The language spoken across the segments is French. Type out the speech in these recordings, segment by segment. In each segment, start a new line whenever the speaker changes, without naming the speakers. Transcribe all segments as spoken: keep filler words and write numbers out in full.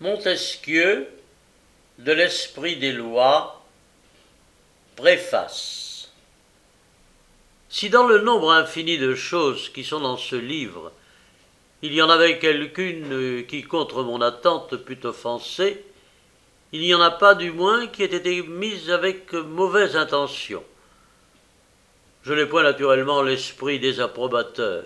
Montesquieu, de l'esprit des lois, préface. Si dans le nombre infini de choses qui sont dans ce livre, il y en avait quelqu'une qui, contre mon attente, put offenser, il n'y en a pas du moins qui ait été mise avec mauvaise intention. Je n'ai point naturellement l'esprit désapprobateur.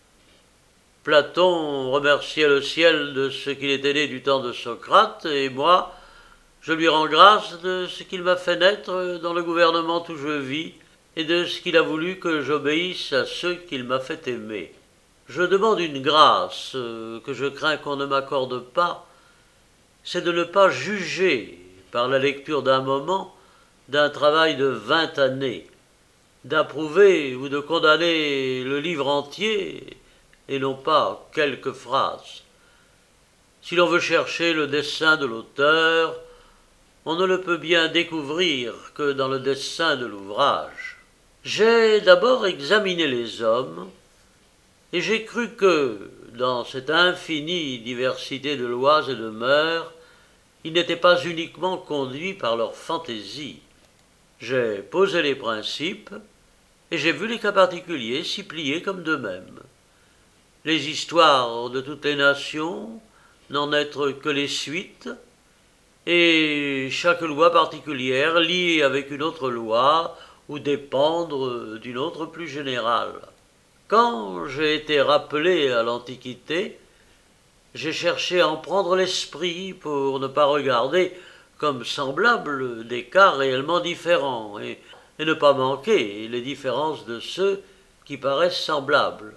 Platon remerciait le ciel de ce qu'il était né du temps de Socrate, et moi, je lui rends grâce de ce qu'il m'a fait naître dans le gouvernement où je vis, et de ce qu'il a voulu que j'obéisse à ceux qu'il m'a fait aimer. Je demande une grâce que je crains qu'on ne m'accorde pas, c'est de ne pas juger par la lecture d'un moment d'un travail de vingt années, d'approuver ou de condamner le livre entier et non pas quelques phrases. Si l'on veut chercher le dessein de l'auteur, on ne le peut bien découvrir que dans le dessein de l'ouvrage. J'ai d'abord examiné les hommes, et j'ai cru que, dans cette infinie diversité de lois et de mœurs, ils n'étaient pas uniquement conduits par leur fantaisie. J'ai posé les principes, et j'ai vu les cas particuliers s'y plier comme d'eux-mêmes. Les histoires de toutes les nations n'en être que les suites, et chaque loi particulière liée avec une autre loi ou dépendre d'une autre plus générale. Quand j'ai été rappelé à l'Antiquité, j'ai cherché à en prendre l'esprit pour ne pas regarder comme semblables des cas réellement différents et, et ne pas manquer les différences de ceux qui paraissent semblables.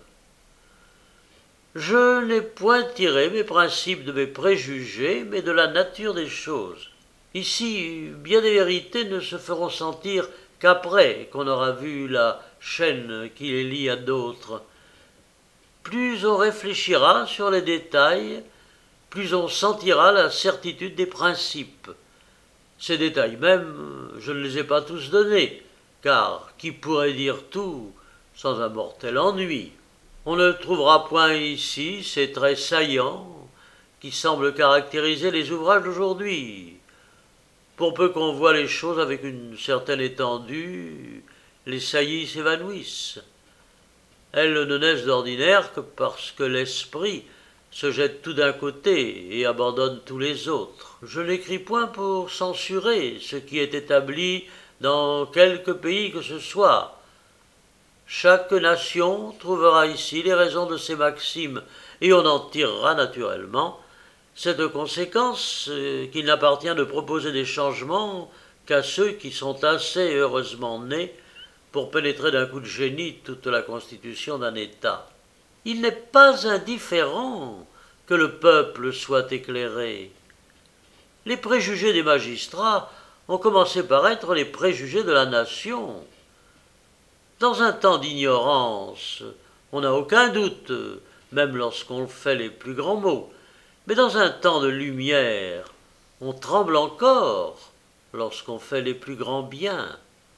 Je n'ai point tiré mes principes de mes préjugés, mais de la nature des choses. Ici, bien des vérités ne se feront sentir qu'après qu'on aura vu la chaîne qui les lie à d'autres. Plus on réfléchira sur les détails, plus on sentira la certitude des principes. Ces détails même, je ne les ai pas tous donnés, car qui pourrait dire tout sans un mortel ennui? On ne trouvera point ici ces traits saillants qui semblent caractériser les ouvrages d'aujourd'hui. Pour peu qu'on voit les choses avec une certaine étendue, les saillies s'évanouissent. Elles ne naissent d'ordinaire que parce que l'esprit se jette tout d'un côté et abandonne tous les autres. Je n'écris point pour censurer ce qui est établi dans quelque pays que ce soit. Chaque nation trouvera ici les raisons de ses maximes, et on en tirera naturellement cette conséquence qu'il n'appartient de proposer des changements qu'à ceux qui sont assez heureusement nés pour pénétrer d'un coup de génie toute la constitution d'un État. Il n'est pas indifférent que le peuple soit éclairé. Les préjugés des magistrats ont commencé par être les préjugés de la nation. Dans un temps d'ignorance, on n'a aucun doute, même lorsqu'on fait les plus grands mots, mais dans un temps de lumière, on tremble encore lorsqu'on fait les plus grands biens.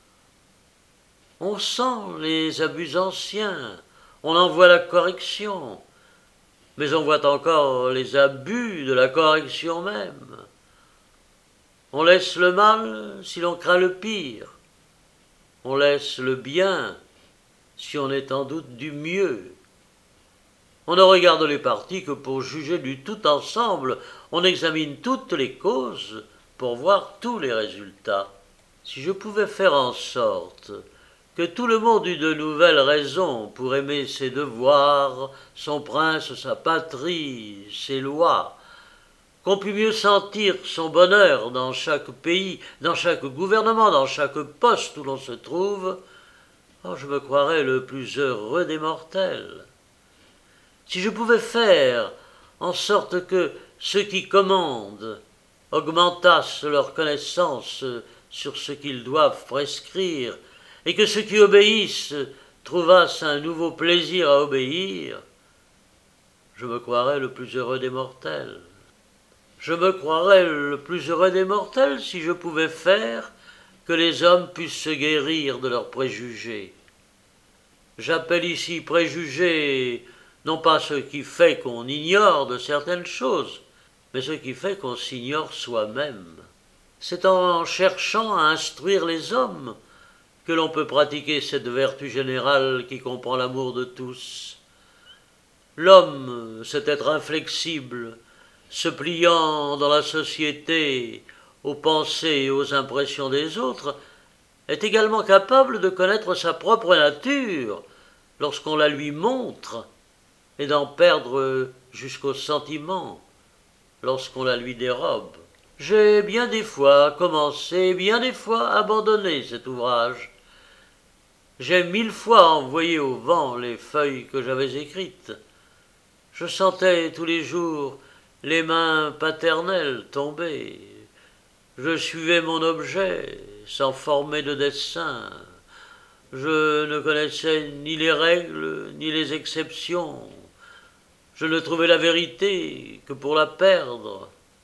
On sent les abus anciens, on en voit la correction, mais on voit encore les abus de la correction même. On laisse le mal si l'on craint le pire. On laisse le bien si on est en doute du mieux. On ne regarde les parties que pour juger du tout ensemble. On examine toutes les causes pour voir tous les résultats. Si je pouvais faire en sorte que tout le monde eût de nouvelles raisons pour aimer ses devoirs, son prince, sa patrie, ses lois, qu'on pût mieux sentir son bonheur dans chaque pays, dans chaque gouvernement, dans chaque poste où l'on se trouve, oh, je me croirais le plus heureux des mortels. Si je pouvais faire en sorte que ceux qui commandent augmentassent leur connaissance sur ce qu'ils doivent prescrire, et que ceux qui obéissent trouvassent un nouveau plaisir à obéir, je me croirais le plus heureux des mortels. Je me croirais le plus heureux des mortels si je pouvais faire que les hommes puissent se guérir de leurs préjugés. J'appelle ici préjugés non pas ce qui fait qu'on ignore de certaines choses, mais ce qui fait qu'on s'ignore soi-même. C'est en cherchant à instruire les hommes que l'on peut pratiquer cette vertu générale qui comprend l'amour de tous. L'homme, cet être inflexible, se pliant dans la société aux pensées et aux impressions des autres, est également capable de connaître sa propre nature lorsqu'on la lui montre et d'en perdre jusqu'au sentiment lorsqu'on la lui dérobe. J'ai bien des fois commencé, bien des fois abandonné cet ouvrage. J'ai mille fois envoyé au vent les feuilles que j'avais écrites. Je sentais tous les jours les mains paternelles tomber. Je suivais mon objet sans former de dessin. Je ne connaissais ni les règles ni les exceptions. Je ne trouvais la vérité que pour la perdre.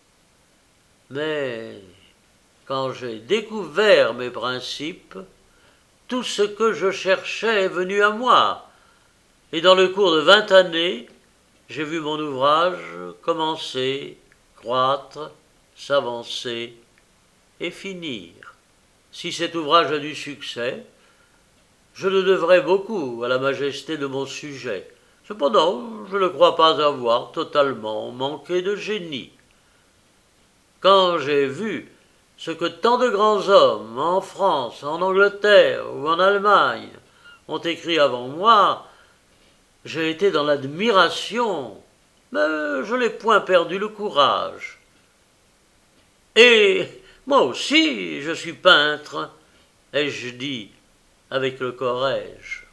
Mais quand j'ai découvert mes principes, tout ce que je cherchais est venu à moi. Et dans le cours de vingt années, j'ai vu mon ouvrage commencer, croître, s'avancer et finir. Si cet ouvrage a du succès, je le devrais beaucoup à la majesté de mon sujet. Cependant, je ne crois pas avoir totalement manqué de génie. Quand j'ai vu ce que tant de grands hommes, en France, en Angleterre ou en Allemagne, ont écrit avant moi, j'ai été dans l'admiration, mais je n'ai point perdu le courage. Et moi aussi, je suis peintre, ai-je dit avec le corrège.